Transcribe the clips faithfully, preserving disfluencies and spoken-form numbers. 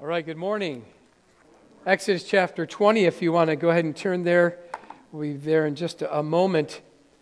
All right, good morning. Exodus chapter twenty, if you want to go ahead and turn there. We'll be there in just a, a moment.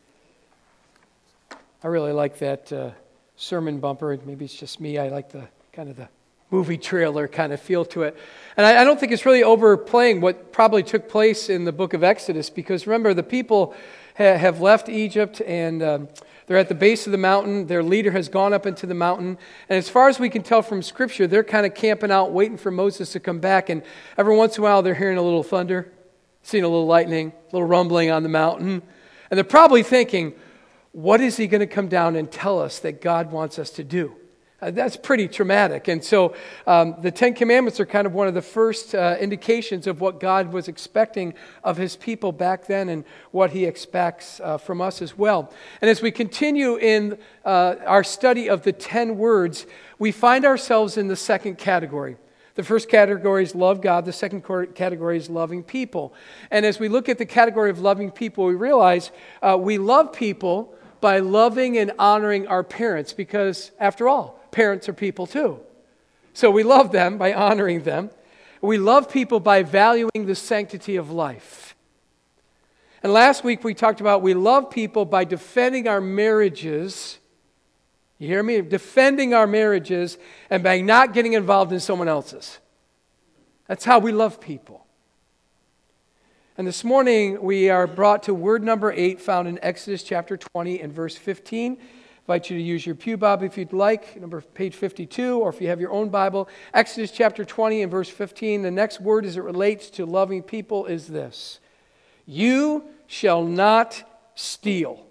I really like that uh, sermon bumper. Maybe it's just me. I like the kind of the movie trailer kind of feel to it. And I, I don't think it's really overplaying what probably took place in the book of Exodus, because remember, the people ha- have left Egypt and um, they're at the base of the mountain. Their leader has gone up into the mountain. And as far as we can tell from Scripture, they're kind of camping out, waiting for Moses to come back. And every once in a while, they're hearing a little thunder, seeing a little lightning, a little rumbling on the mountain. And they're probably thinking, what is he going to come down and tell us that God wants us to do? Uh, that's pretty traumatic. And so um, the Ten Commandments are kind of one of the first uh, indications of what God was expecting of his people back then and what he expects uh, from us as well. And as we continue in uh, our study of the ten words, we find ourselves in the second category. The first category is love God. The second category is loving people. And as we look at the category of loving people, we realize uh, we love people by loving and honoring our parents, because after all, parents are people too. So we love them by honoring them. We love people by valuing the sanctity of life. And last week we talked about we love people by defending our marriages. You hear me? Defending our marriages and by not getting involved in someone else's. That's how we love people. And this morning we are brought to word number eight, found in Exodus chapter twenty and verse fifteen. I invite you to use your pew Bible if you'd like, number page fifty-two, or if you have your own Bible. Exodus chapter twenty and verse fifteen, the next word as it relates to loving people is this: you shall not steal.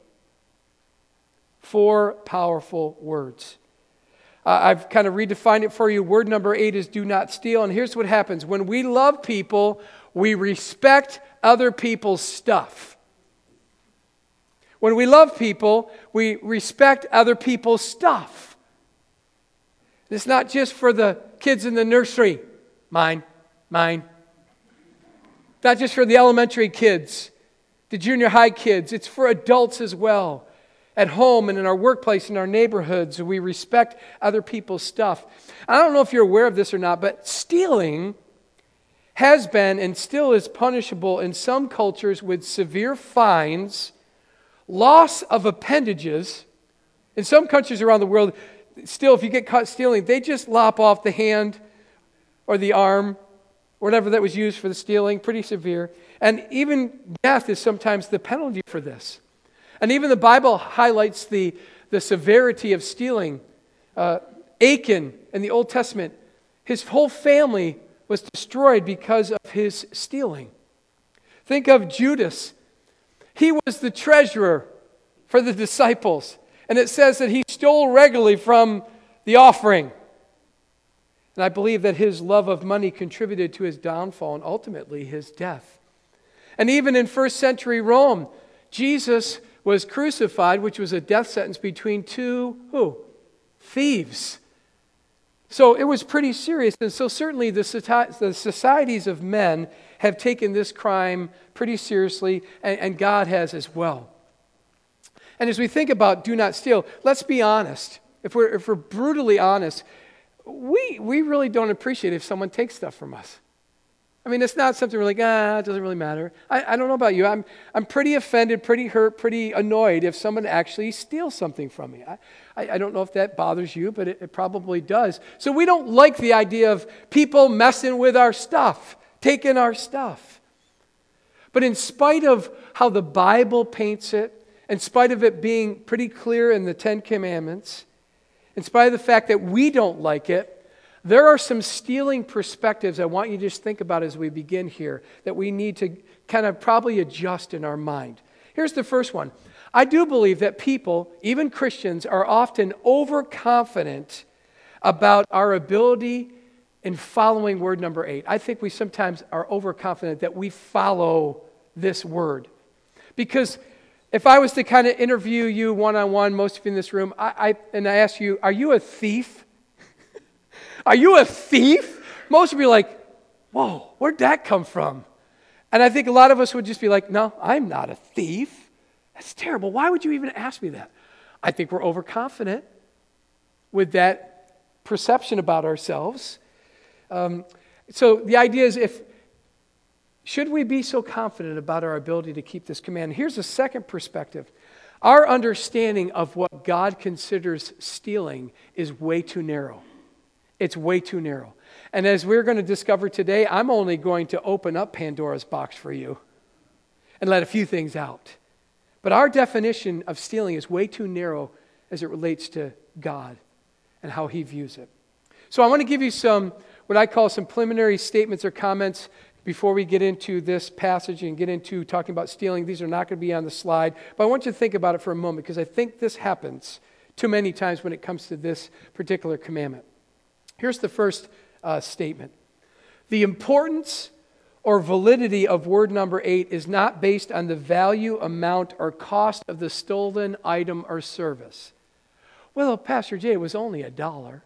Four powerful words. Uh, I've kind of redefined it for you. Word number eight is do not steal. And here's what happens. When we love people, we respect other people's stuff. When we love people, we respect other people's stuff. It's not just for the kids in the nursery. Mine, mine. Not just for the elementary kids, the junior high kids. It's for adults as well. At home and in our workplace, in our neighborhoods, we respect other people's stuff. I don't know if you're aware of this or not, but stealing has been and still is punishable in some cultures with severe fines, loss of appendages. In some countries around the world, still, if you get caught stealing, they just lop off the hand or the arm, whatever that was used for the stealing, pretty severe. And even death is sometimes the penalty for this. And even the Bible highlights the, the severity of stealing. Uh, Achan in the Old Testament, his whole family was destroyed because of his stealing. Think of Judas. He was the treasurer for the disciples. And it says that he stole regularly from the offering. And I believe that his love of money contributed to his downfall and ultimately his death. And even in first century Rome, Jesus was crucified, which was a death sentence between two, who? Thieves. So it was pretty serious. And so certainly the societies of men have taken this crime pretty seriously, and, and God has as well. And as we think about do not steal, let's be honest. If we're, if we're brutally honest, we, we really don't appreciate if someone takes stuff from us. I mean, it's not something we're like, ah, it doesn't really matter. I, I don't know about you. I'm I'm pretty offended, pretty hurt, pretty annoyed if someone actually steals something from me. I, I, I don't know if that bothers you, but it, it probably does. So we don't like the idea of people messing with our stuff, taking our stuff. But in spite of how the Bible paints it, in spite of it being pretty clear in the Ten Commandments, in spite of the fact that we don't like it, there are some stealing perspectives I want you to just think about as we begin here that we need to kind of probably adjust in our mind. Here's the first one. I do believe that people, even Christians, are often overconfident about our ability in following word number eight. I think we sometimes are overconfident that we follow this word. Because if I was to kind of interview you one-on-one, most of you in this room, I, I and I ask you, are you a thief? Are you a thief? Most of you are like, whoa, where'd that come from? And I think a lot of us would just be like, no, I'm not a thief. That's terrible. Why would you even ask me that? I think we're overconfident with that perception about ourselves. Um, so the idea is, if should we be so confident about our ability to keep this command? Here's a second perspective. Our understanding of what God considers stealing is way too narrow. It's way too narrow. And as we're going to discover today, I'm only going to open up Pandora's box for you and let a few things out. But our definition of stealing is way too narrow as it relates to God and how He views it. So I want to give you some, what I call some preliminary statements or comments before we get into this passage and get into talking about stealing. These are not going to be on the slide, but I want you to think about it for a moment, because I think this happens too many times when it comes to this particular commandment. Here's the first uh, statement. The importance or validity of word number eight is not based on the value, amount, or cost of the stolen item or service. Well, Pastor Jay, it was only a dollar.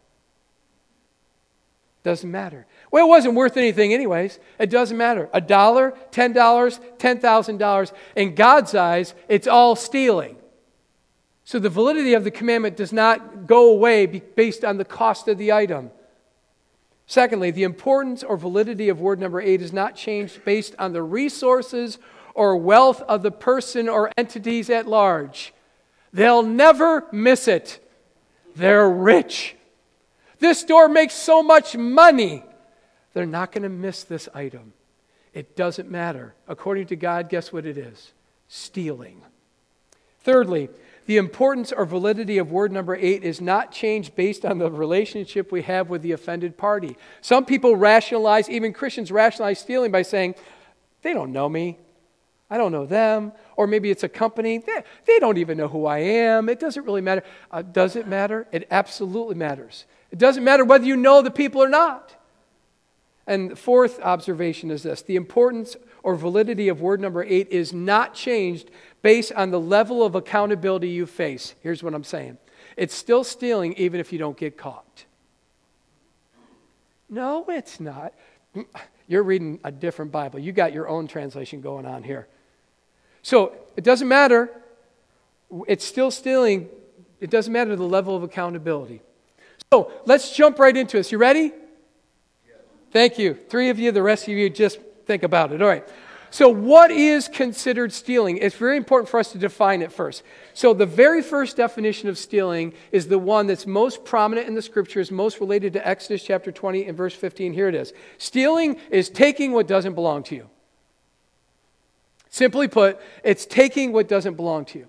Doesn't matter. Well, it wasn't worth anything anyways. It doesn't matter. A dollar, ten dollars, ten thousand dollars. In God's eyes, it's all stealing. So the validity of the commandment does not go away based on the cost of the item. Secondly, the importance or validity of word number eight is not changed based on the resources or wealth of the person or entities at large. They'll never miss it. They're rich. This store makes so much money. They're not going to miss this item. It doesn't matter. According to God, guess what it is? Stealing. Thirdly, the importance or validity of word number eight is not changed based on the relationship we have with the offended party. Some people rationalize, even Christians rationalize stealing by saying, they don't know me. I don't know them. Or maybe it's a company. They, they don't even know who I am. It doesn't really matter. Uh, does it matter? It absolutely matters. It doesn't matter whether you know the people or not. And the fourth observation is this. The importance or validity of word number eight is not changed based on the level of accountability you face. Here's what I'm saying. It's still stealing even if you don't get caught. No, it's not. You're reading a different Bible. You got your own translation going on here. So it doesn't matter. It's still stealing. It doesn't matter the level of accountability. So let's jump right into this. You ready? Yes. Thank you. Three of you, the rest of you, just think about it. All right. So what is considered stealing? It's very important for us to define it first. So the very first definition of stealing is the one that's most prominent in the Scriptures, most related to Exodus chapter twenty and verse fifteen. Here it is. Stealing is taking what doesn't belong to you. Simply put, it's taking what doesn't belong to you.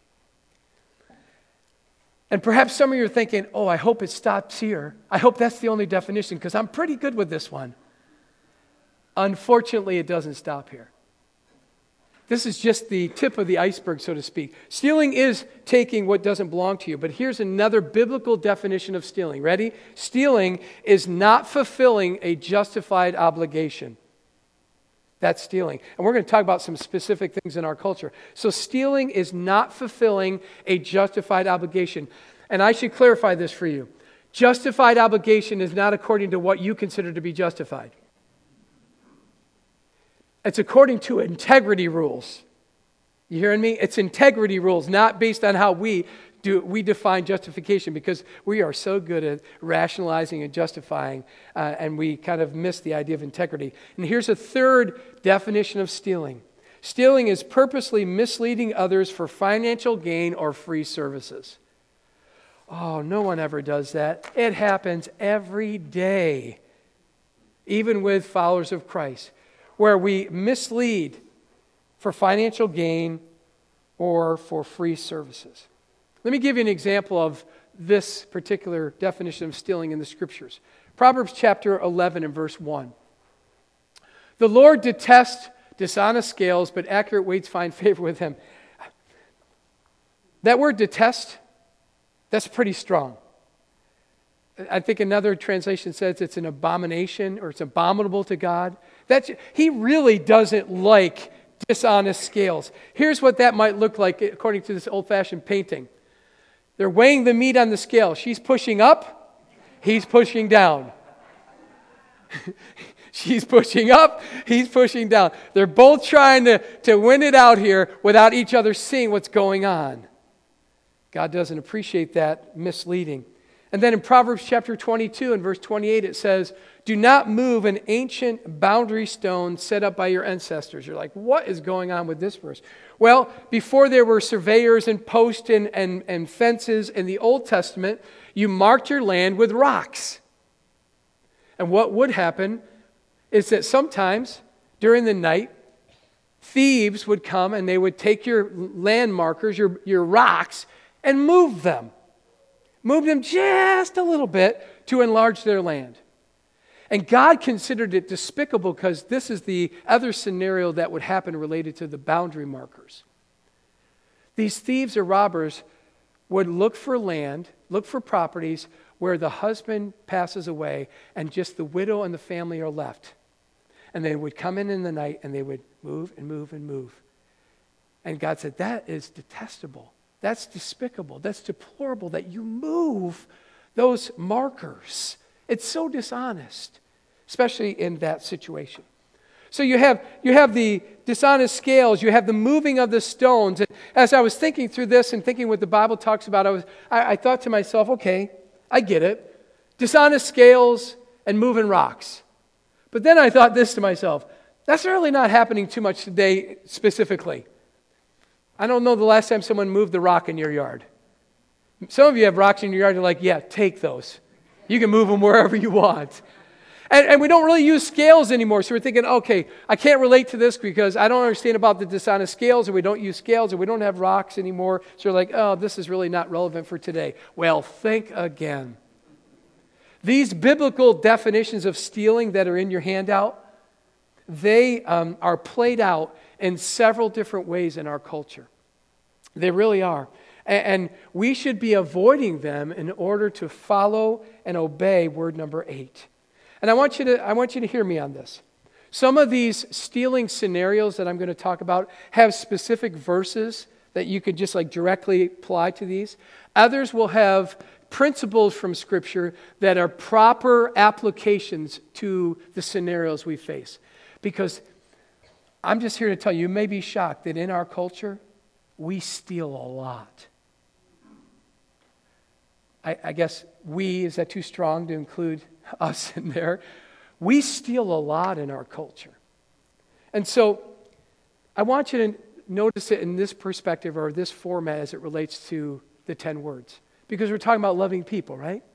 And perhaps some of you are thinking, oh, I hope it stops here. I hope that's the only definition, because I'm pretty good with this one. Unfortunately, it doesn't stop here. This is just the tip of the iceberg, so to speak. Stealing is taking what doesn't belong to you. But here's another biblical definition of stealing. Ready? Stealing is not fulfilling a justified obligation. That's stealing. And we're going to talk about some specific things in our culture. So stealing is not fulfilling a justified obligation. And I should clarify this for you. Justified obligation is not according to what you consider to be justified. It's according to integrity rules. You hearing me? It's integrity rules, not based on how we do we define justification, because we are so good at rationalizing and justifying, uh, and we kind of miss the idea of integrity. And here's a third definition of stealing. Stealing is purposely misleading others for financial gain or free services. Oh, no one ever does that. It happens every day, even with followers of Christ, where we mislead for financial gain or for free services. Let me give you an example of this particular definition of stealing in the Scriptures. Proverbs chapter eleven and verse one. The Lord detests dishonest scales, but accurate weights find favor with Him. That word detest, that's pretty strong. I think another translation says it's an abomination, or it's abominable to God. That's, He really doesn't like dishonest scales. Here's what that might look like according to this old-fashioned painting. They're weighing the meat on the scale. She's pushing up, he's pushing down. She's pushing up, he's pushing down. They're both trying to, to win it out here without each other seeing what's going on. God doesn't appreciate that misleading. And then in Proverbs chapter twenty-two and verse twenty-eight, it says, do not move an ancient boundary stone set up by your ancestors. You're like, what is going on with this verse? Well, before there were surveyors and posts and, and, and fences in the Old Testament, you marked your land with rocks. And what would happen is that sometimes during the night, thieves would come and they would take your land markers, your, your rocks, and move them. Move them just a little bit to enlarge their land. And God considered it despicable because this is the other scenario that would happen related to the boundary markers. These thieves or robbers would look for land, look for properties where the husband passes away and just the widow and the family are left. And they would come in in the night and they would move and move and move. And God said, that is detestable. That's despicable. That's deplorable that you move those markers. It's so dishonest, especially in that situation. So you have you have the dishonest scales, you have the moving of the stones. And as I was thinking through this and thinking what the Bible talks about, I was I, I thought to myself, okay, I get it. Dishonest scales and moving rocks. But then I thought this to myself, that's really not happening too much today specifically. I don't know the last time someone moved the rock in your yard. Some of you have rocks in your yard, you're like, yeah, take those. You can move them wherever you want. And, and we don't really use scales anymore. So we're thinking, okay, I can't relate to this because I don't understand about the dishonest scales, or we don't use scales, or we don't have rocks anymore. So we're like, oh, this is really not relevant for today. Well, think again. These biblical definitions of stealing that are in your handout, they um, are played out in several different ways in our culture. They really are. And, and we should be avoiding them in order to follow and obey word number eight. And I want you to, I want you to hear me on this. Some of these stealing scenarios that I'm going to talk about have specific verses that you could just like directly apply to these. Others will have principles from Scripture that are proper applications to the scenarios we face. Because I'm just here to tell you, you may be shocked that in our culture, we steal a lot. I, I guess we, is that too strong to include us in there? We steal a lot in our culture. And so I want you to notice it in this perspective or this format as it relates to the ten words. Because we're talking about loving people, right?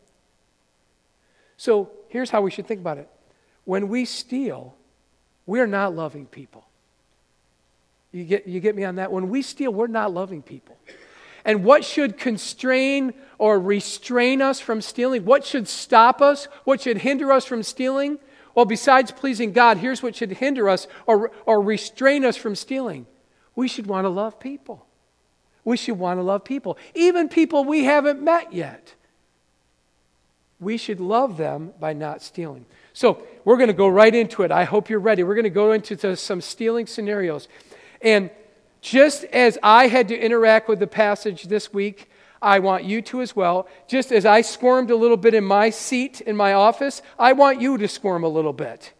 So here's how we should think about it. When we steal, we're not loving people. You get, you get me on that? When we steal, we're not loving people. And what should constrain or restrain us from stealing? What should stop us? What should hinder us from stealing? Well, besides pleasing God, here's what should hinder us or, or restrain us from stealing. We should want to love people. We should want to love people. Even people we haven't met yet. We should love them by not stealing. So we're going to go right into it. I hope you're ready. We're going to go into some stealing scenarios. And just as I had to interact with the passage this week, I want you to as well. Just as I squirmed a little bit in my seat in my office, I want you to squirm a little bit.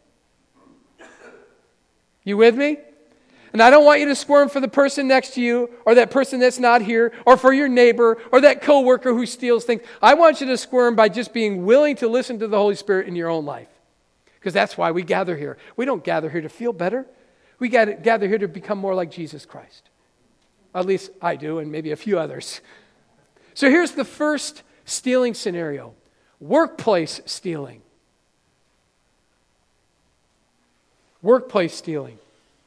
You with me? And I don't want you to squirm for the person next to you or that person that's not here or for your neighbor or that coworker who steals things. I want you to squirm by just being willing to listen to the Holy Spirit in your own life. Because that's why we gather here. We don't gather here to feel better. We gather here to become more like Jesus Christ. At least I do, and maybe a few others. So here's the first stealing scenario. Workplace stealing. Workplace stealing.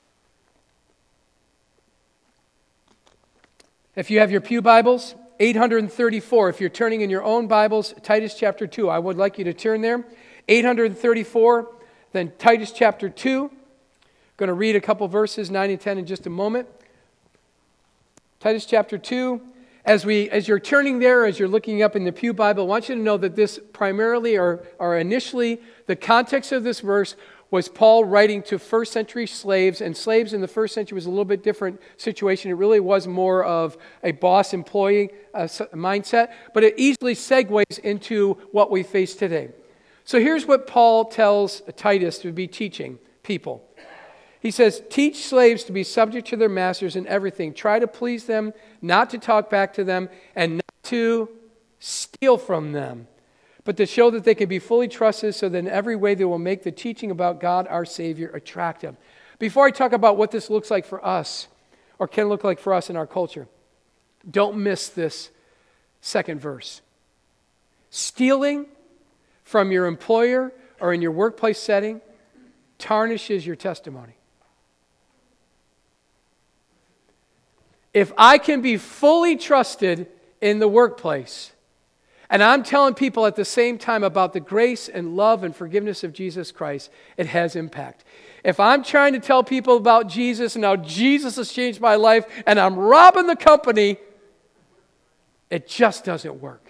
If you have your pew Bibles, eight thirty-four. If you're turning in your own Bibles, Titus chapter two. I would like you to turn there. eight thirty-four, then Titus chapter two. Going to read a couple verses, nine and ten, in just a moment. Titus chapter two. As we, as you're turning there, as you're looking up in the Pew Bible, I want you to know that this primarily, or, or initially, the context of this verse was Paul writing to first century slaves, and slaves in the first century was a little bit different situation. It really was more of a boss-employee uh, mindset, but it easily segues into what we face today. So here's what Paul tells Titus to be teaching people. He says, teach slaves to be subject to their masters in everything. Try to please them, not to talk back to them, and not to steal from them. but to show that they can be fully trusted so that in every way they will make the teaching about God, our Savior, attractive. Before I talk about what this looks like for us, or can look like for us in our culture, don't miss this second verse. Stealing from your employer or in your workplace setting tarnishes your testimony. If I can be fully trusted in the workplace, and I'm telling people at the same time about the grace and love and forgiveness of Jesus Christ, it has impact. If I'm trying to tell people about Jesus and how Jesus has changed my life, and I'm robbing the company, it just doesn't work.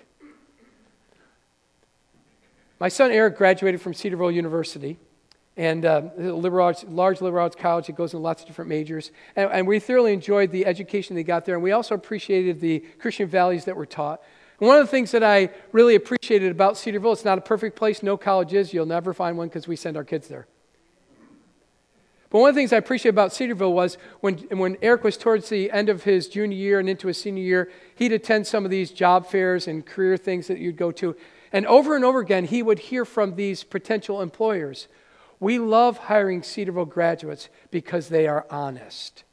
My son Eric graduated from Cedarville University, and uh, a liberal arts, large liberal arts college that goes in lots of different majors. And, and we thoroughly enjoyed the education they got there, and we also appreciated the Christian values that were taught. And one of the things that I really appreciated about Cedarville, it's not a perfect place, no college is. You'll never find one because we send our kids there. But one of the things I appreciate about Cedarville was when, when Eric was towards the end of his junior year and into his senior year, he'd attend some of these job fairs and career things that you'd go to. And over and over again, he would hear from these potential employers, we love hiring Cedarville graduates because they are honest.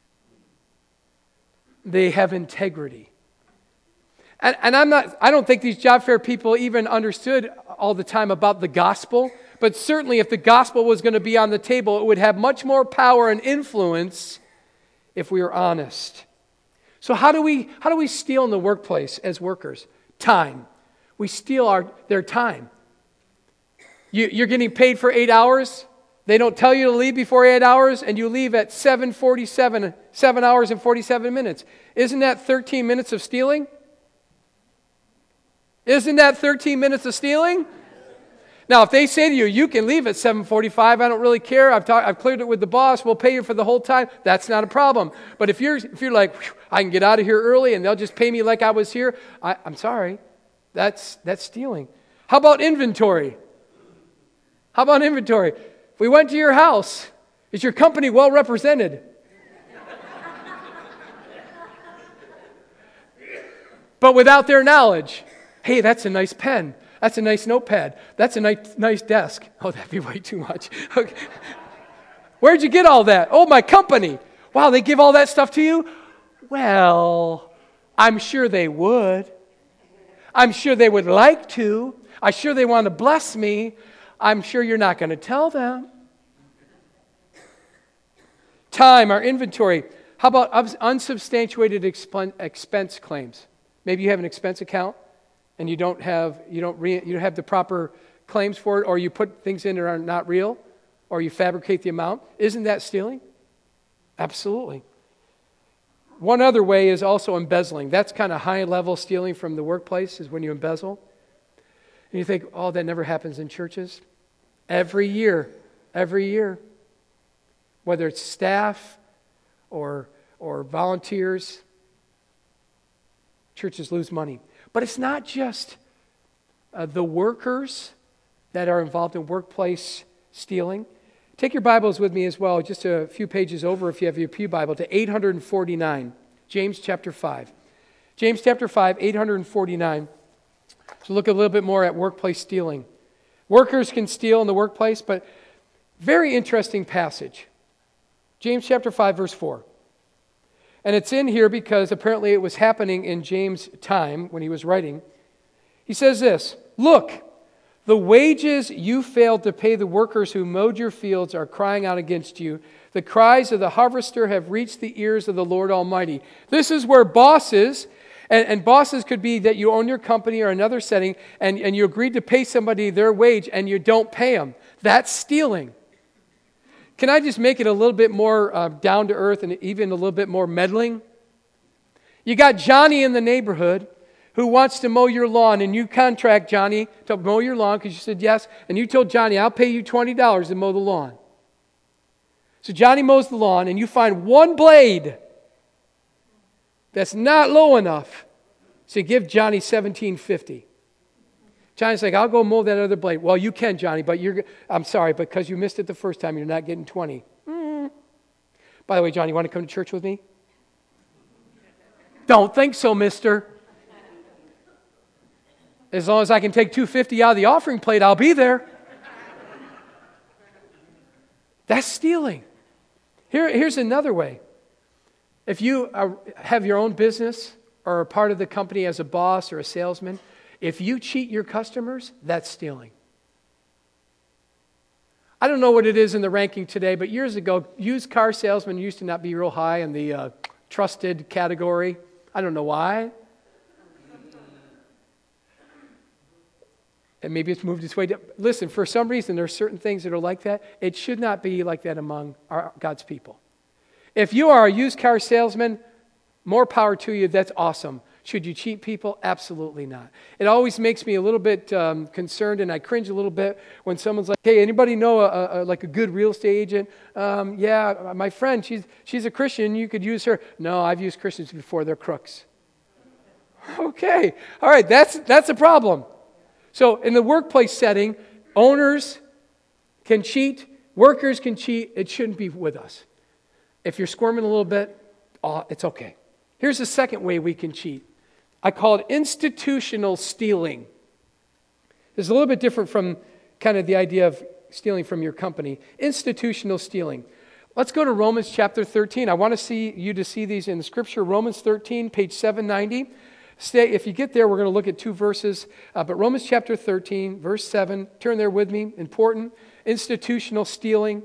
They have integrity. And, and I'm not, I don't think these job fair people even understood all the time about the gospel, but certainly if the gospel was going to be on the table, it would have much more power and influence if we were honest. So how do we, how do we steal in the workplace as workers? Time. We steal our, their time. You, you're getting paid for eight hours. They don't tell you to leave before eight hours, and you leave at seven forty-seven, seven hours and forty-seven minutes. Isn't that thirteen minutes of stealing? Isn't that thirteen minutes of stealing? Now, if they say to you, you can leave at seven forty-five, I don't really care. I've, talk, I've cleared it with the boss. We'll pay you for the whole time. That's not a problem. But if you're if you're like, I can get out of here early, and they'll just pay me like I was here, I, I'm sorry. That's that's stealing. How about inventory? How about inventory? If we went to your house, is your company well represented? But without their knowledge, hey, that's a nice pen. That's a nice notepad. That's a nice nice desk. Oh, that'd be way too much. Okay. Where'd you get all that? Oh, my company. Wow, they give all that stuff to you? Well, I'm sure they would. I'm sure they would like to. I'm sure they want to bless me. I'm sure you're not going to tell them. Time, our inventory. How about unsubstantiated expense claims? Maybe you have an expense account and you don't have you don't re, you don't have the proper claims for it, or you put things in that are not real, or you fabricate the amount. Isn't that stealing? Absolutely. One other way is also embezzling. That's kind of high-level stealing from the workplace, is when you embezzle. And you think, oh, that never happens in churches. Every year, every year, whether it's staff or, or volunteers, churches lose money. But it's not just uh, the workers that are involved in workplace stealing. Take your Bibles with me as well, just a few pages over if you have your Pew Bible, to eight forty-nine, James chapter five. James chapter five, eight forty-nine. So look a little bit more at workplace stealing. Workers can steal in the workplace, but very interesting passage. James chapter five, verse four. And it's in here because apparently it was happening in James' time when he was writing. He says this, "Look, the wages you failed to pay the workers who mowed your fields are crying out against you. The cries of the harvester have reached the ears of the Lord Almighty." This is where bosses, and, and bosses could be that you own your company or another setting, and, and you agreed to pay somebody their wage and you don't pay them. That's stealing. Can I just make it a little bit more uh, down to earth and even a little bit more meddling? You got Johnny in the neighborhood who wants to mow your lawn, and you contract Johnny to mow your lawn because you said yes, and you told Johnny, I'll pay you twenty dollars to mow the lawn. So Johnny mows the lawn, and you find one blade that's not low enough, so you give Johnny seventeen fifty. Johnny's like, I'll go mow that other blade. Well, you can, Johnny, but you're, I'm sorry, because you missed it the first time, you're not getting twenty. Mm. By the way, Johnny, you want to come to church with me? Don't think so, mister. As long as I can take two hundred fifty dollars out of the offering plate, I'll be there. That's stealing. Here, here's another way. If you are, have your own business or are part of the company as a boss or a salesman, if you cheat your customers, that's stealing. I don't know what it is in the ranking today, but years ago, used car salesmen used to not be real high in the uh, trusted category. I don't know why. And maybe it's moved its way down. Listen, for some reason, there are certain things that are like that. It should not be like that among our, God's people. If you are a used car salesman, more power to you. That's awesome. Should you cheat people? Absolutely not. It always makes me a little bit um, concerned, and I cringe a little bit when someone's like, "Hey, anybody know a, a, like a good real estate agent?" Um, yeah, my friend, she's she's a Christian. You could use her. No, I've used Christians before. They're crooks. Okay, all right. That's that's a problem. So in the workplace setting, owners can cheat, workers can cheat. It shouldn't be with us. If you're squirming a little bit, oh, it's okay. Here's the second way we can cheat. I call it institutional stealing. It's a little bit different from kind of the idea of stealing from your company. Institutional stealing. Let's go to Romans chapter thirteen. I want to see you to see these in the scripture. Romans thirteen, page seven ninety. Stay, if you get there, we're going to look at two verses. Uh, but Romans chapter thirteen, verse seven. Turn there with me. Important. Institutional stealing.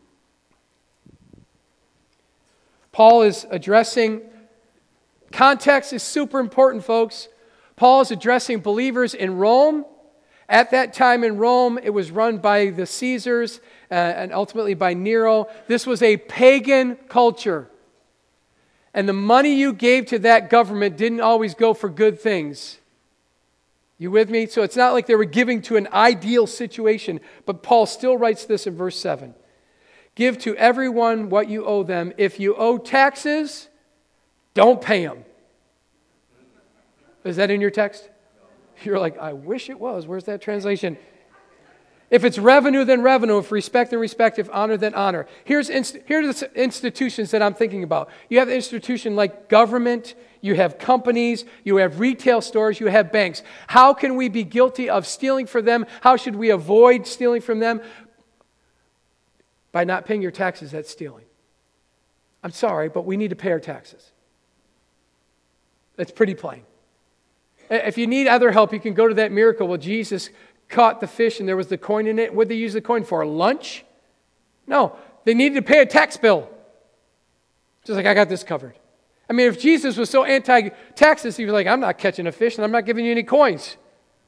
Paul is addressing, context is super important, folks. Paul is addressing believers in Rome. At that time in Rome, it was run by the Caesars uh, and ultimately by Nero. This was a pagan culture. And the money you gave to that government didn't always go for good things. You with me? So it's not like they were giving to an ideal situation. But Paul still writes this in verse seven. Give to everyone what you owe them. If you owe taxes, don't pay them. Is that in your text? You're like, I wish it was. Where's that translation? If it's revenue, then revenue. If respect, then respect. If honor, then honor. Here's inst- here's the institutions that I'm thinking about. You have an institution like government. You have companies. You have retail stores. You have banks. How can we be guilty of stealing from them? How should we avoid stealing from them? By not paying your taxes, that's stealing. I'm sorry, but we need to pay our taxes. That's pretty plain. If you need other help, you can go to that miracle. Well, Jesus caught the fish and there was the coin in it. What did they use the coin for? Lunch? No, they needed to pay a tax bill. Just like, I got this covered. I mean, if Jesus was so anti-taxes, he was like, I'm not catching a fish and I'm not giving you any coins.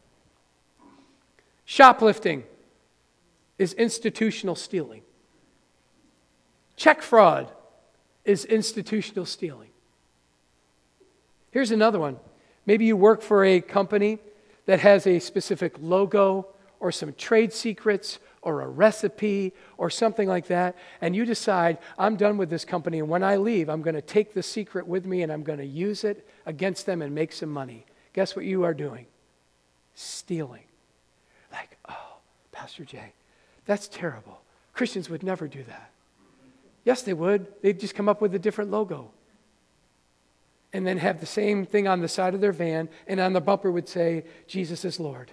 Shoplifting is institutional stealing. Check fraud is institutional stealing. Here's another one. Maybe you work for a company that has a specific logo or some trade secrets or a recipe or something like that, and you decide, I'm done with this company, and when I leave, I'm going to take the secret with me and I'm going to use it against them and make some money. Guess what you are doing? Stealing. Like, oh, Pastor Jay, that's terrible. Christians would never do that. Yes, they would. They'd just come up with a different logo. And then have the same thing on the side of their van, and on the bumper would say, Jesus is Lord.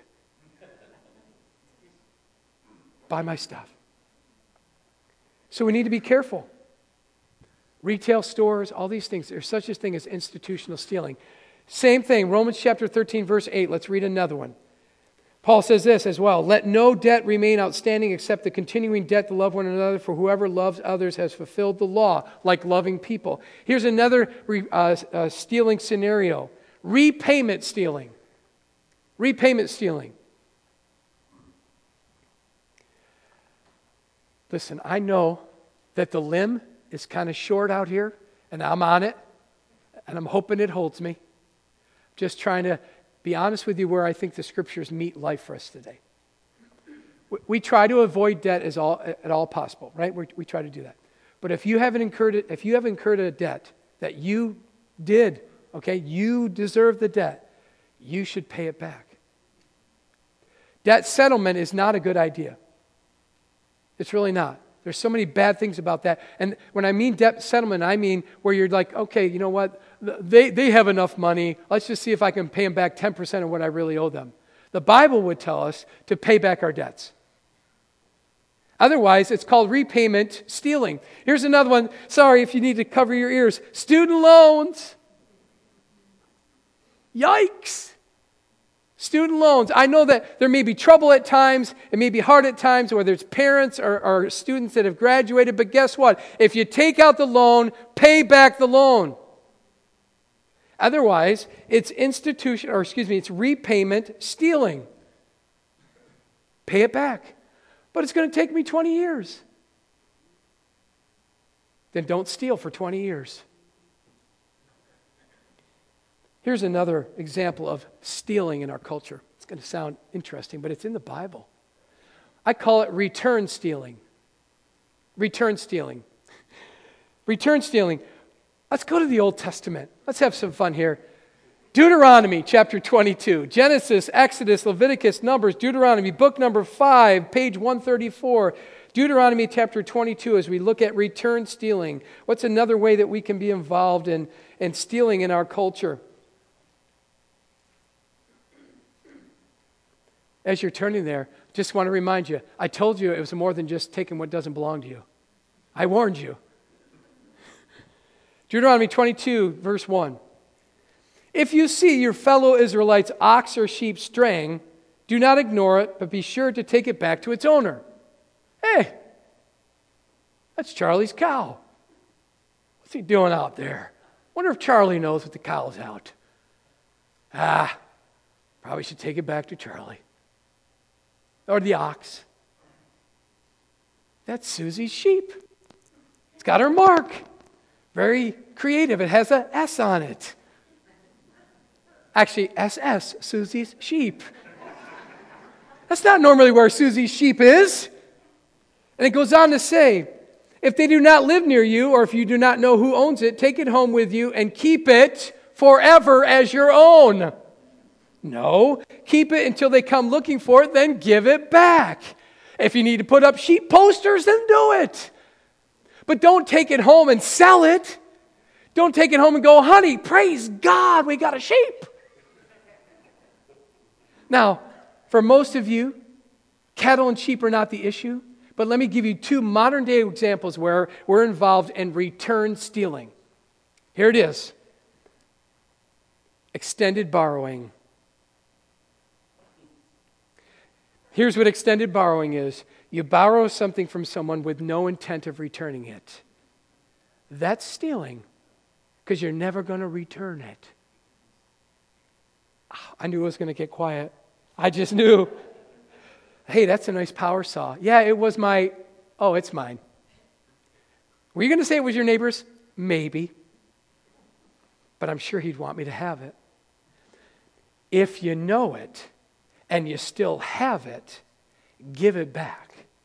Buy my stuff. So we need to be careful. Retail stores, all these things, there's such a thing as institutional stealing. Same thing, Romans chapter thirteen, verse eight. Let's read another one. Paul says this as well. Let no debt remain outstanding except the continuing debt to love one another, for whoever loves others has fulfilled the law, like loving people. Here's another uh, uh, stealing scenario. Repayment stealing. Repayment stealing. Listen, I know that the limb is kind of short out here, and I'm on it, and I'm hoping it holds me. Just trying to be honest with you where I think the scriptures meet life for us today. We, we try to avoid debt as all, at all possible, right? We, we try to do that. But if you haven't incurred it, if you have incurred a debt that you did, okay, you deserve the debt, you should pay it back. Debt settlement is not a good idea. It's really not. There's so many bad things about that. And when I mean debt settlement, I mean where you're like, okay, you know what? They they have enough money. Let's just see if I can pay them back ten percent of what I really owe them. The Bible would tell us to pay back our debts. Otherwise, it's called repayment stealing. Here's another one. Sorry if you need to cover your ears. Student loans. Yikes. Student loans. I know that there may be trouble at times. It may be hard at times, whether it's parents or, or students that have graduated. But guess what? If you take out the loan, pay back the loan. Otherwise, it's institution, or excuse me, it's repayment stealing. Pay it back. But it's going to take me twenty years. Then don't steal for twenty years. Here's another example of stealing in our culture. It's going to sound interesting, but it's in the Bible. I call it return stealing. Return stealing. Return stealing. Let's go to the Old Testament. Let's have some fun here. Deuteronomy chapter twenty-two. Genesis, Exodus, Leviticus, Numbers, Deuteronomy, book number five, page one thirty-four. Deuteronomy chapter twenty-two, as we look at return stealing. What's another way that we can be involved in, in stealing in our culture? As you're turning there, just want to remind you, I told you it was more than just taking what doesn't belong to you. I warned you. Deuteronomy twenty-two, verse one. If you see your fellow Israelites' ox or sheep straying, do not ignore it, but be sure to take it back to its owner. Hey, that's Charlie's cow. What's he doing out there? Wonder if Charlie knows that the cow's out. Ah, probably should take it back to Charlie. Or the ox. That's Susie's sheep. It's got her mark. Very creative. It has an S on it. Actually, S S, Susie's sheep. That's not normally where Susie's sheep is. And it goes on to say, if they do not live near you, or if you do not know who owns it, take it home with you and keep it forever as your own. No, keep it until they come looking for it, then give it back. If you need to put up sheep posters, then do it. But don't take it home and sell it. Don't take it home and go, honey, praise God, we got a sheep. Now, for most of you, cattle and sheep are not the issue, but let me give you two modern day examples where we're involved in return stealing. Here it is. Extended borrowing. Here's what extended borrowing is. You borrow something from someone with no intent of returning it. That's stealing because you're never going to return it. I knew it was going to get quiet. I just knew. Hey, that's a nice power saw. Yeah, it was my, oh, it's mine. Were you going to say it was your neighbor's? Maybe. But I'm sure he'd want me to have it. If you know it and you still have it, give it back.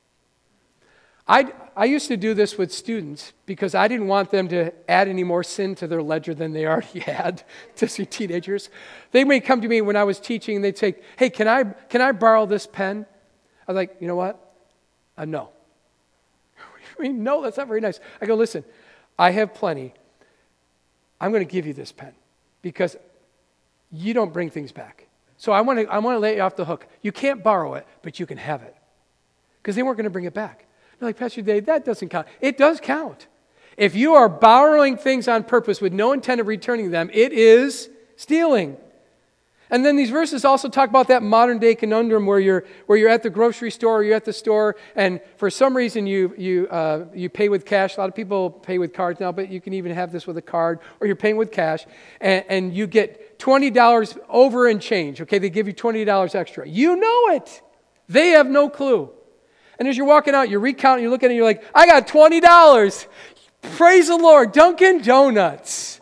I I used to do this with students because I didn't want them to add any more sin to their ledger than they already had, to see teenagers. They may come to me when I was teaching and they'd say, hey, can I can I borrow this pen? I was like, you know what? Uh, no. I mean, no, that's not very nice. I go, listen, I have plenty. I'm going to give you this pen because you don't bring things back. So I want to I want to let you off the hook. You can't borrow it, but you can have it. Because they weren't going to bring it back. They're like, Pastor Dave, that doesn't count. It does count. If you are borrowing things on purpose with no intent of returning them, it is stealing. And then these verses also talk about that modern day conundrum where you're where you're at the grocery store or you're at the store, and for some reason you you uh, you pay with cash. A lot of people pay with cards now, but you can even have this with a card, or you're paying with cash, and, and you get twenty dollars over in change. Okay, they give you twenty dollars extra. You know it. They have no clue. And as you're walking out, you're recounting, you're looking at it, you're like, I got twenty dollars. Praise the Lord. Dunkin' Donuts.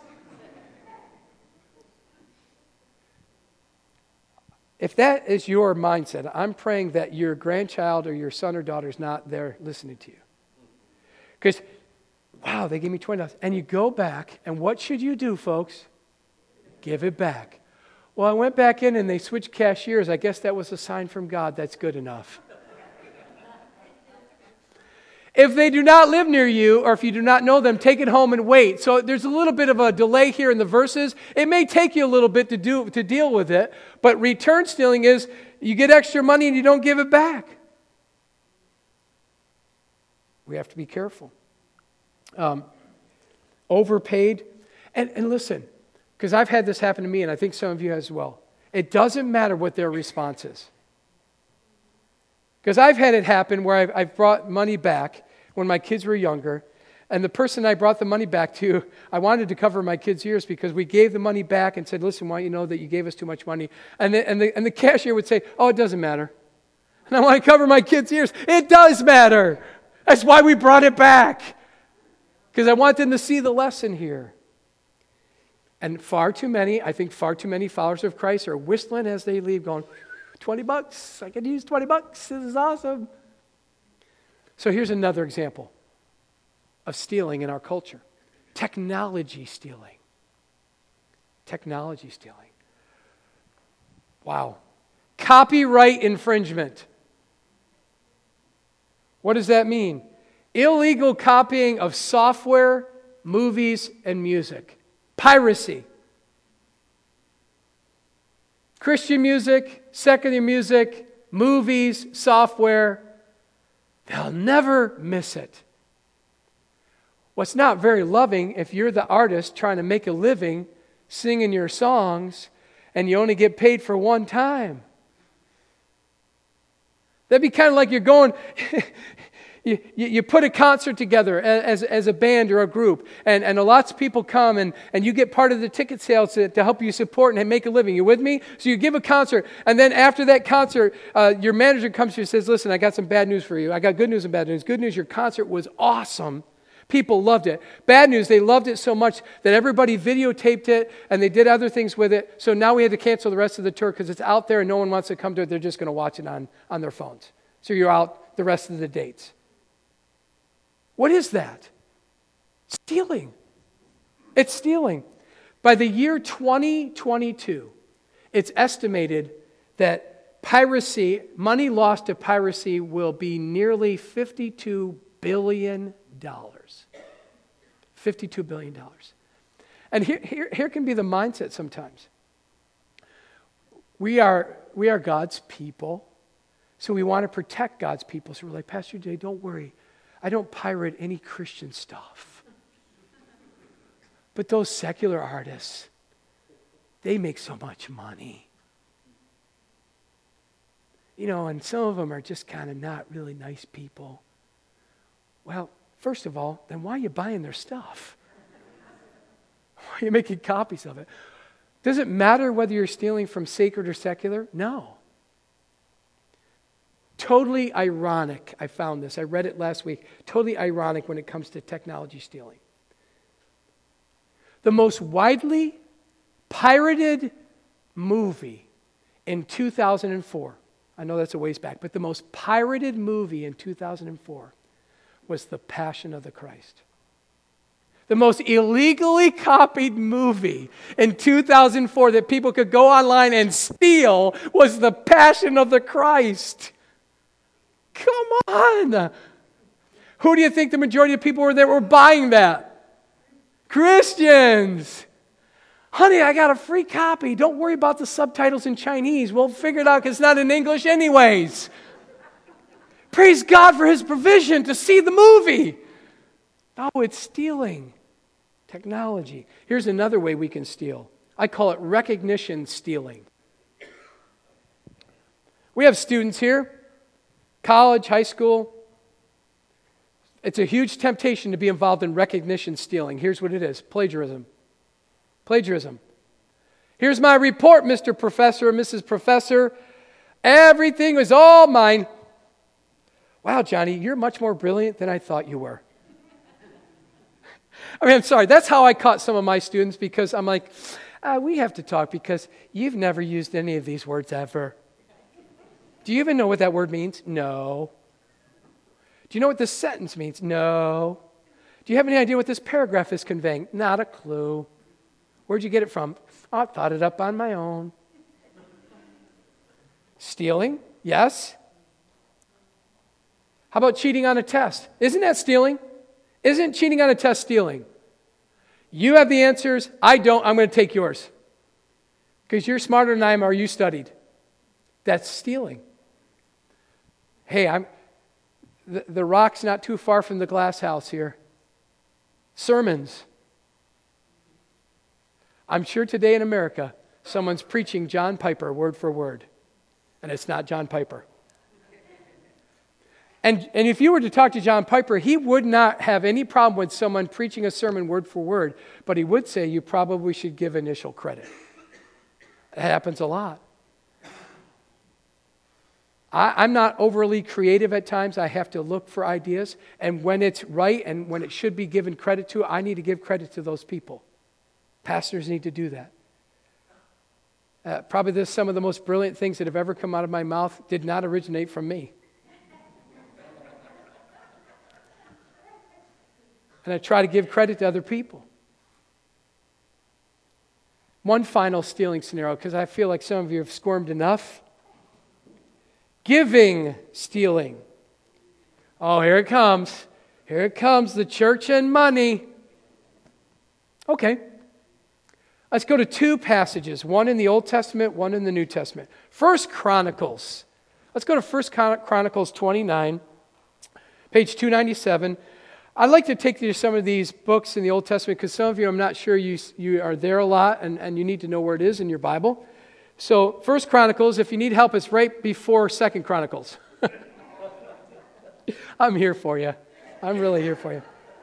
If that is your mindset, I'm praying that your grandchild or your son or daughter is not there listening to you. Because, wow, they gave me twenty dollars. And you go back, and what should you do, folks? Give it back. Well, I went back in and they switched cashiers. I guess that was a sign from God. That's good enough. If they do not live near you, or if you do not know them, take it home and wait. So there's a little bit of a delay here in the verses. It may take you a little bit to do to deal with it, but return stealing is you get extra money and you don't give it back. We have to be careful. Um, overpaid. And, and listen, because I've had this happen to me, and I think some of you as well. It doesn't matter what their response is. Because I've had it happen where I've, I've brought money back when my kids were younger, and the person I brought the money back to, I wanted to cover my kids' ears because we gave the money back and said, listen, why don't you know that you gave us too much money? And the, and the, and the cashier would say, oh, it doesn't matter. And I want to cover my kids' ears. It does matter. That's why we brought it back. Because I want them to see the lesson here. And far too many, I think far too many followers of Christ are whistling as they leave going, twenty bucks, I could use twenty bucks, this is awesome. So here's another example of stealing in our culture. Technology stealing. Technology stealing. Wow. Copyright infringement. What does that mean? Illegal copying of software, movies, and music. Piracy. Christian music, secular music, movies, software. They'll never miss it. What's not very loving if you're the artist trying to make a living singing your songs and you only get paid for one time. That'd be kind of like you're going, you, you, you put a concert together as, as a band or a group, and, and lots of people come, and, and you get part of the ticket sales to, to help you support and make a living. You with me? So you give a concert, and then after that concert, uh, your manager comes to you and says, listen, I got some bad news for you. I got good news and bad news. Good news, your concert was awesome. People loved it. Bad news, they loved it so much that everybody videotaped it and they did other things with it. So now we had to cancel the rest of the tour because it's out there and no one wants to come to it. They're just going to watch it on, on their phones. So you're out the rest of the dates. What is that? Stealing. It's stealing. By the year twenty twenty-two, it's estimated that piracy, money lost to piracy, will be nearly fifty-two billion dollars. fifty-two billion dollars. And here, here, here can be the mindset sometimes. We are, we are God's people, so we want to protect God's people. So we're like, Pastor Jay, don't worry. I don't pirate any Christian stuff. But those secular artists, they make so much money. You know, and some of them are just kind of not really nice people. Well, first of all, then why are you buying their stuff? Why are you making copies of it? Does it matter whether you're stealing from sacred or secular? No. Totally ironic, I found this. I read it last week. Totally ironic when it comes to technology stealing. The most widely pirated movie in two thousand four, I know that's a ways back, but the most pirated movie in two thousand four was The Passion of the Christ. The most illegally copied movie in two thousand four that people could go online and steal was The Passion of the Christ. Come on. Who do you think the majority of people were that were buying that? Christians. Honey, I got a free copy. Don't worry about the subtitles in Chinese. We'll figure it out because it's not in English anyways. Praise God for His provision to see the movie. No, it's stealing. Technology. Here's another way we can steal. I call it recognition stealing. We have students here, college, high school. It's a huge temptation to be involved in recognition stealing. Here's what it is. Plagiarism. Plagiarism. Here's my report, Mister Professor, Missus Professor. Everything was all mine. Wow, Johnny, you're much more brilliant than I thought you were. I mean, I'm sorry. That's how I caught some of my students because I'm like, uh, we have to talk because you've never used any of these words ever. Do you even know what that word means? No. Do you know what this sentence means? No. Do you have any idea what this paragraph is conveying? Not a clue. Where'd you get it from? I thought it up on my own. Stealing? Yes. How about cheating on a test? Isn't that stealing? Isn't cheating on a test stealing? You have the answers. I don't. I'm going to take yours. Because you're smarter than I am or you studied. That's stealing. Hey, I'm the, the rock's not too far from the glass house here. Sermons. I'm sure today in America, someone's preaching John Piper word for word, and it's not John Piper. And, and if you were to talk to John Piper, he would not have any problem with someone preaching a sermon word for word, but he would say you probably should give initial credit. It happens a lot. I, I'm not overly creative at times. I have to look for ideas, and when it's right and when it should be given credit to, I need to give credit to those people. Pastors need to do that. Uh, probably this, some of the most brilliant things that have ever come out of my mouth did not originate from me. And I try to give credit to other people. One final stealing scenario, because I feel like some of you have squirmed enough. Giving stealing. Oh, here it comes. Here it comes, the church and money. Okay. Let's go to two passages, one in the Old Testament, one in the New Testament. First Chronicles. Let's go to First Chronicles twenty-nine, page two ninety-seven. I'd like to take you to some of these books in the Old Testament because some of you, I'm not sure you, you are there a lot and, and you need to know where it is in your Bible. So First Chronicles, if you need help, it's right before Second Chronicles. I'm here for you. I'm really here for you.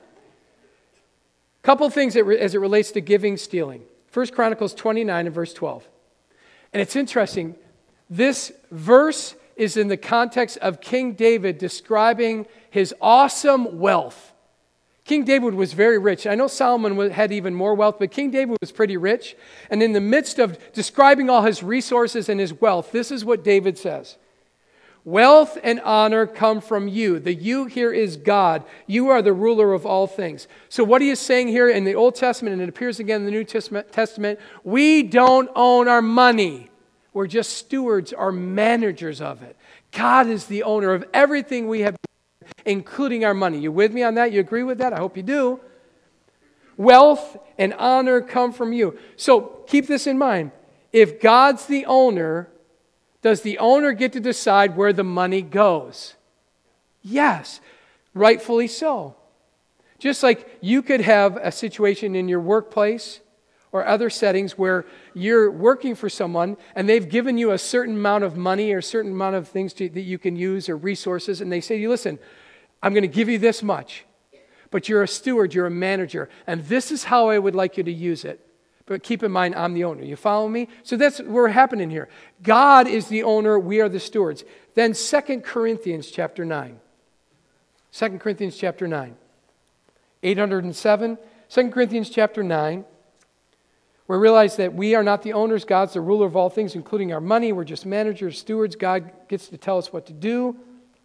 Couple things that re- as it relates to giving, stealing. First Chronicles twenty-nine and verse twelve. And it's interesting. This verse is in the context of King David describing his awesome wealth. King David was very rich. I know Solomon had even more wealth, but King David was pretty rich. And in the midst of describing all his resources and his wealth, this is what David says. Wealth and honor come from you. The you here is God. You are the ruler of all things. So what he is saying here in the Old Testament, and it appears again in the New Testament, we don't own our money. We're just stewards or managers of it. God is the owner of everything we have, including our money. You with me on that? You agree with that? I hope you do. Wealth and honor come from you. So keep this in mind. If God's the owner, does the owner get to decide where the money goes? Yes, rightfully so. Just like you could have a situation in your workplace or other settings where you're working for someone and they've given you a certain amount of money or a certain amount of things to, that you can use or resources, and they say to you, listen, I'm going to give you this much, but you're a steward, you're a manager, and this is how I would like you to use it. But keep in mind, I'm the owner. You follow me? So that's what's happening here. God is the owner, we are the stewards. Then Second Corinthians chapter nine. Second Corinthians chapter nine. eight oh seven. Second Corinthians chapter nine. We realize that we are not the owners. God's the ruler of all things, including our money. We're just managers, stewards. God gets to tell us what to do.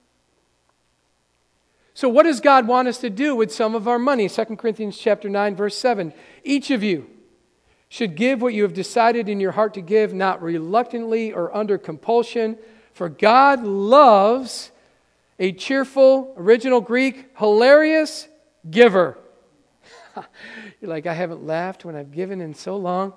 So what does God want us to do with some of our money? Second Corinthians chapter nine, verse seven. Each of you should give what you have decided in your heart to give, not reluctantly or under compulsion, for God loves a cheerful, original Greek, hilarious giver. You're like, I haven't laughed when I've given in so long.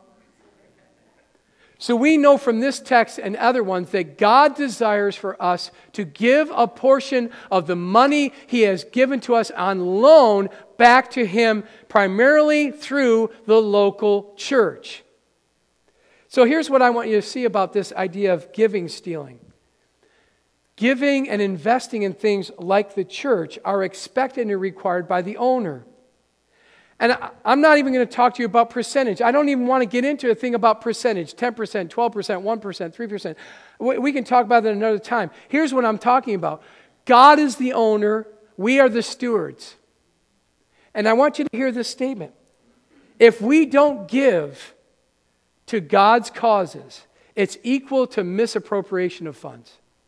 So we know from this text and other ones that God desires for us to give a portion of the money He has given to us on loan back to Him, primarily through the local church. So here's what I want you to see about this idea of giving stealing. Giving and investing in things like the church are expected and required by the owner. And I'm not even going to talk to you about percentage. I don't even want to get into a thing about percentage, ten percent, twelve percent, one percent, three percent. We can talk about that another time. Here's what I'm talking about. God is the owner. We are the stewards. And I want you to hear this statement. If we don't give to God's causes, it's equal to misappropriation of funds.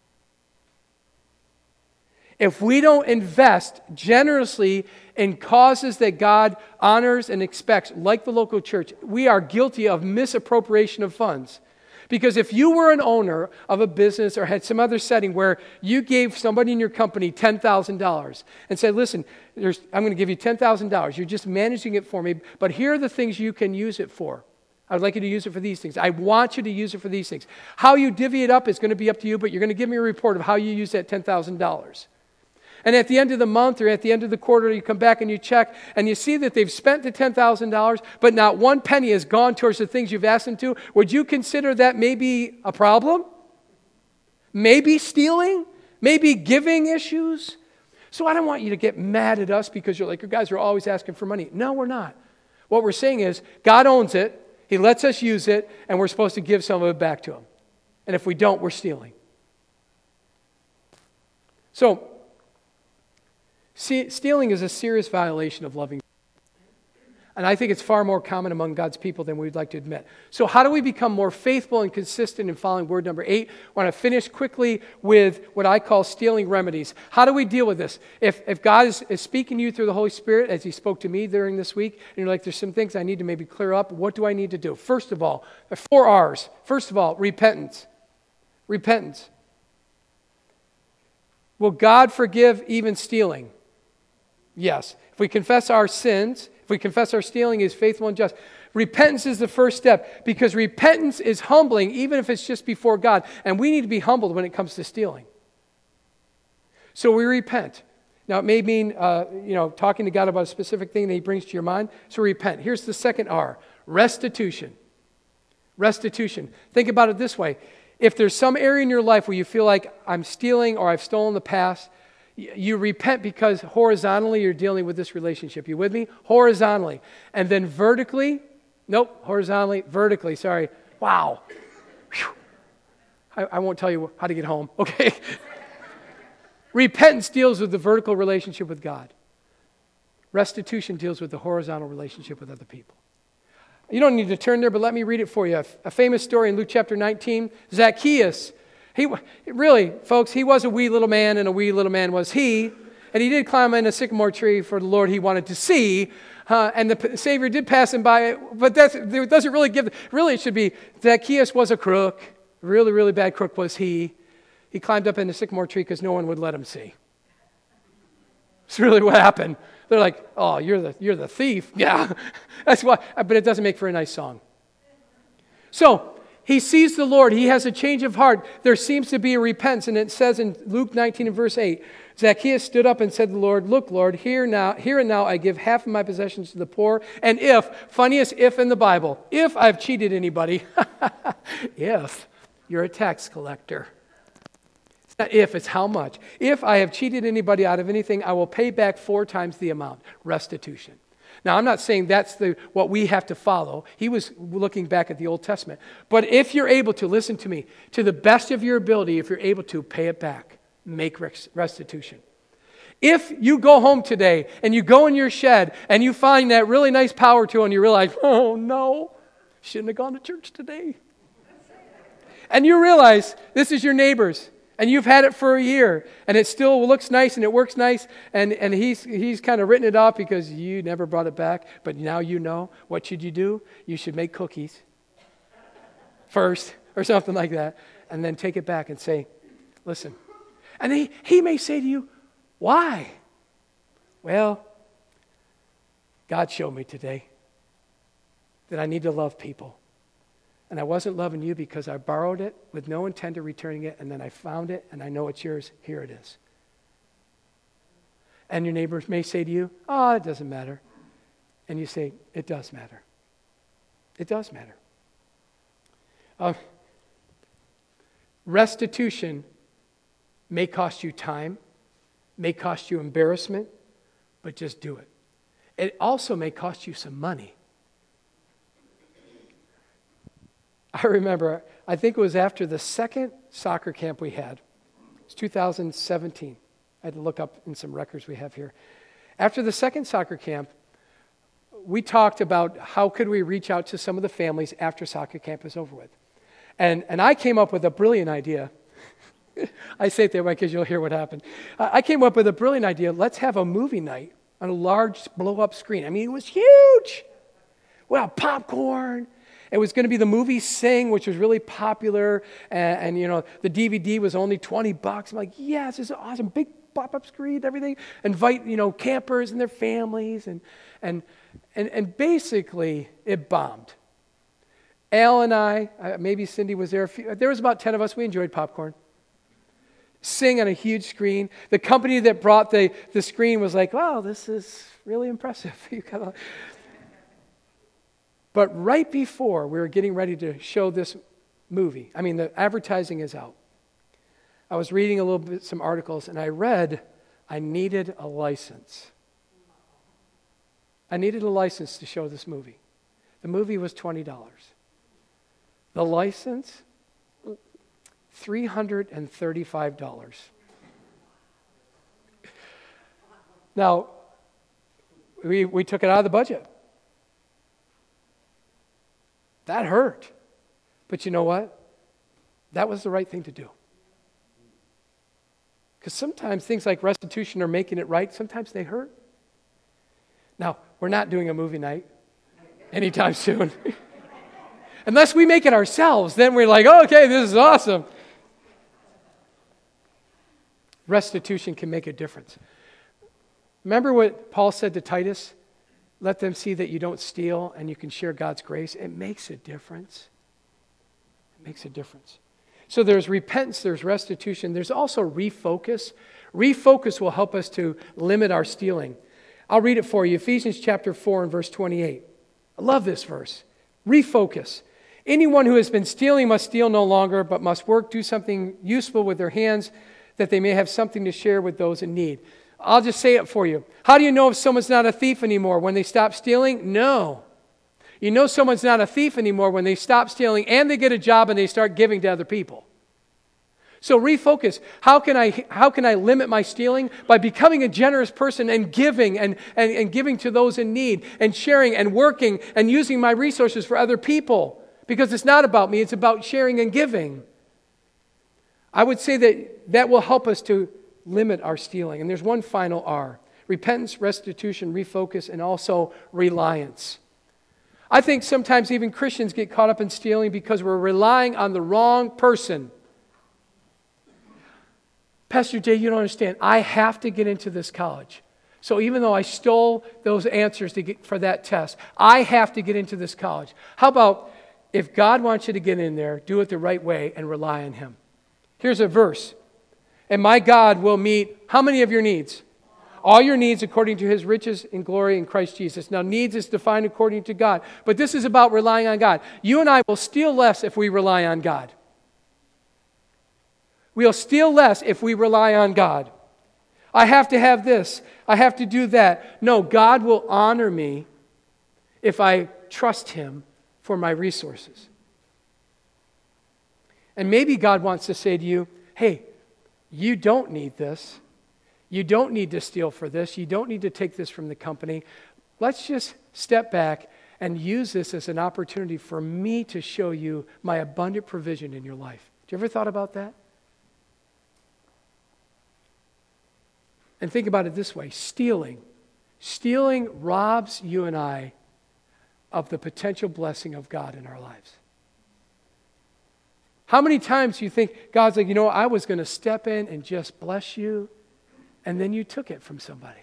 If we don't invest generously in causes that God honors and expects, like the local church, we are guilty of misappropriation of funds. Because if you were an owner of a business or had some other setting where you gave somebody in your company ten thousand dollars and said, listen, there's, I'm going to give you ten thousand dollars. You're just managing it for me, but here are the things you can use it for. I would like you to use it for these things. I want you to use it for these things. How you divvy it up is going to be up to you, but you're going to give me a report of how you use that ten thousand dollars. And at the end of the month or at the end of the quarter, you come back and you check and you see that they've spent the ten thousand dollars, but not one penny has gone towards the things you've asked them to. Would you consider that maybe a problem? Maybe stealing? Maybe giving issues? So I don't want you to get mad at us because you're like, you guys are always asking for money. No, we're not. What we're saying is God owns it. He lets us use it, and we're supposed to give some of it back to him. And if we don't, we're stealing. So, see, stealing is a serious violation of loving. And I think it's far more common among God's people than we'd like to admit. So how do we become more faithful and consistent in following word number eight? I want to finish quickly with what I call stealing remedies. How do we deal with this? If, if God is, is speaking to you through the Holy Spirit, as he spoke to me during this week, and you're like, there's some things I need to maybe clear up, what do I need to do? First of all, there are four R's. First of all, repentance. Repentance. Will God forgive even stealing? Yes. If we confess our sins, if we confess our stealing, he is faithful and just. Repentance is the first step because repentance is humbling even if it's just before God. And we need to be humbled when it comes to stealing. So we repent. Now it may mean, uh, you know, talking to God about a specific thing that he brings to your mind. So repent. Here's the second R, restitution. Restitution. Think about it this way. If there's some area in your life where you feel like I'm stealing or I've stolen in the past, you repent because horizontally you're dealing with this relationship. You with me? Horizontally. And then vertically, nope, horizontally, vertically, sorry. Wow. I, I won't tell you how to get home, okay? Repentance deals with the vertical relationship with God. Restitution deals with the horizontal relationship with other people. You don't need to turn there, but let me read it for you. A famous story in Luke chapter nineteen, Zacchaeus. He really, folks, he was a wee little man, and a wee little man was he. And he did climb in a sycamore tree for the Lord he wanted to see. Uh, and the Savior did pass him by, but that's, it doesn't really give, really it should be, Zacchaeus was a crook. Really, really bad crook was he. He climbed up in the sycamore tree because no one would let him see. That's really what happened. They're like, oh, you're the, you're the thief. Yeah, that's why, but it doesn't make for a nice song. So, he sees the Lord. He has a change of heart. There seems to be a repentance. And it says in Luke nineteen and verse eight, Zacchaeus stood up and said to the Lord, look, Lord, here now, here and now I give half of my possessions to the poor. And if, funniest if in the Bible, if I've cheated anybody, if you're a tax collector. It's not if, it's how much. If I have cheated anybody out of anything, I will pay back four times the amount. Restitution. Now, I'm not saying that's the what we have to follow. He was looking back at the Old Testament. But if you're able to, listen to me, to the best of your ability, if you're able to, pay it back. Make restitution. If you go home today and you go in your shed and you find that really nice power tool and you realize, oh no, shouldn't have gone to church today. And you realize this is your neighbor's. And you've had it for a year, and it still looks nice, and it works nice, and, and he's he's kind of written it off because you never brought it back, but now you know. What should you do? You should make cookies first, or something like that, and then take it back and say, listen. And he, he may say to you, why? Well, God showed me today that I need to love people. And I wasn't loving you because I borrowed it with no intent of returning it, and then I found it, and I know it's yours. Here it is. And your neighbors may say to you, oh, it doesn't matter. And you say, it does matter. It does matter. Uh, restitution may cost you time, may cost you embarrassment, but just do it. It also may cost you some money. I remember, I think it was after the second soccer camp we had. It was two thousand seventeen. I had to look up in some records we have here. After the second soccer camp, we talked about how could we reach out to some of the families after soccer camp is over with. And, and I came up with a brilliant idea. I say it that way because you'll hear what happened. I came up with a brilliant idea. Let's have a movie night on a large blow-up screen. I mean, it was huge. Well, popcorn. It was going to be the movie Sing, which was really popular, and, and you know the D V D was only twenty bucks. I'm like, yes, this is awesome, big pop-up screen, everything. Invite you know campers and their families, and and and and basically it bombed. Al and I, uh, maybe Cindy was there. A few, there was about ten of us. We enjoyed popcorn. Sing on a huge screen. The company that brought the, the screen was like, wow, this is really impressive. You gotta... But right before we were getting ready to show this movie, I mean, the advertising is out. I was reading a little bit, some articles, and I read I needed a license. I needed a license to show this movie. The movie was twenty dollars. The license, three hundred thirty-five dollars. Now, we, we took it out of the budget. That hurt. But you know what? That was the right thing to do. Because sometimes things like restitution or making it right, sometimes they hurt. Now, we're not doing a movie night anytime soon. Unless we make it ourselves, then we're like, oh, okay, this is awesome. Restitution can make a difference. Remember what Paul said to Titus? Let them see that you don't steal and you can share God's grace. It makes a difference. It makes a difference. So there's repentance, there's restitution, there's also refocus. Refocus will help us to limit our stealing. I'll read it for you. Ephesians chapter four and verse twenty-eight. I love this verse. Refocus. Anyone who has been stealing must steal no longer, but must work, do something useful with their hands, that they may have something to share with those in need. I'll just say it for you. How do you know if someone's not a thief anymore? When they stop stealing? No. You know someone's not a thief anymore when they stop stealing and they get a job and they start giving to other people. So refocus. How can I how can I limit my stealing? By becoming a generous person and giving and, and, and giving to those in need and sharing and working and using my resources for other people. Because it's not about me, it's about sharing and giving. I would say that that will help us to limit our stealing. And there's one final R. Repentance, restitution, refocus, and also reliance. I think sometimes even Christians get caught up in stealing because we're relying on the wrong person. Pastor Jay, you don't understand. I have to get into this college. So even though I stole those answers to get for that test, I have to get into this college. How about if God wants you to get in there, do it the right way and rely on Him? Here's a verse. And my God will meet how many of your needs? All your needs according to His riches in glory in Christ Jesus. Now, needs is defined according to God. But this is about relying on God. You and I will steal less if we rely on God. We'll steal less if we rely on God. I have to have this. I have to do that. No, God will honor me if I trust Him for my resources. And maybe God wants to say to you, hey, you don't need this. You don't need to steal for this. You don't need to take this from the company. Let's just step back and use this as an opportunity for me to show you my abundant provision in your life. Have you ever thought about that? And think about it this way. Stealing. Stealing robs you and I of the potential blessing of God in our lives. How many times do you think God's like, you know, I was going to step in and just bless you, and then you took it from somebody.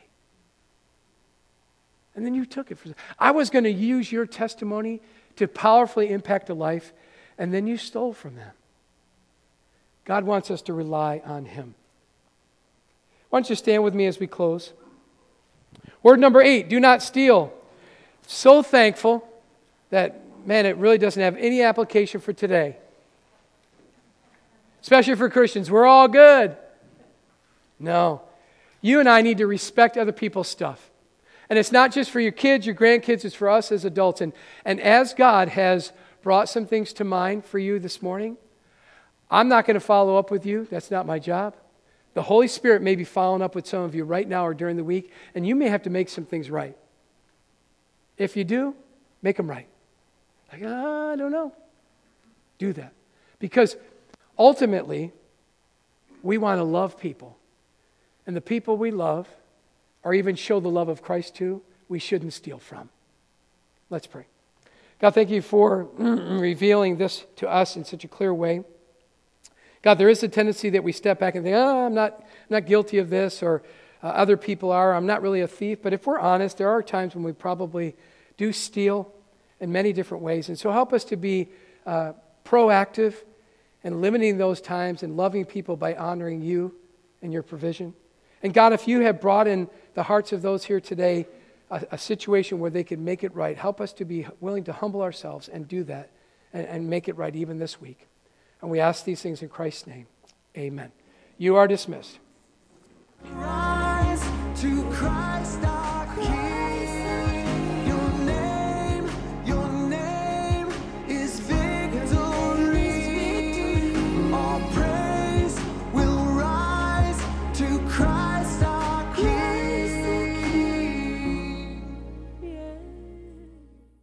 And then you took it from I was going to use your testimony to powerfully impact a life, and then you stole from them. God wants us to rely on Him. Why don't you stand with me as we close? Word number eight, do not steal. So thankful that, man, it really doesn't have any application for today. Especially for Christians. We're all good. No. You and I need to respect other people's stuff. And it's not just for your kids, your grandkids, it's for us as adults. And, and as God has brought some things to mind for you this morning, I'm not going to follow up with you. That's not my job. The Holy Spirit may be following up with some of you right now or during the week, and you may have to make some things right. If you do, make them right. Like, oh, I don't know. Do that. Because ultimately, we want to love people. And the people we love, or even show the love of Christ to, we shouldn't steal from. Let's pray. God, thank you for revealing this to us in such a clear way. God, there is a tendency that we step back and think, oh, I'm not, I'm not guilty of this, or uh, other people are. I'm not really a thief. But if we're honest, there are times when we probably do steal. in many different ways. And so help us to be uh, proactive and limiting those times and loving people by honoring you and your provision. And God, if you have brought in the hearts of those here today a, a situation where they could make it right, help us to be willing to humble ourselves and do that and, and make it right even this week. And we ask these things in Christ's name. Amen. You are dismissed. Rise to Christ.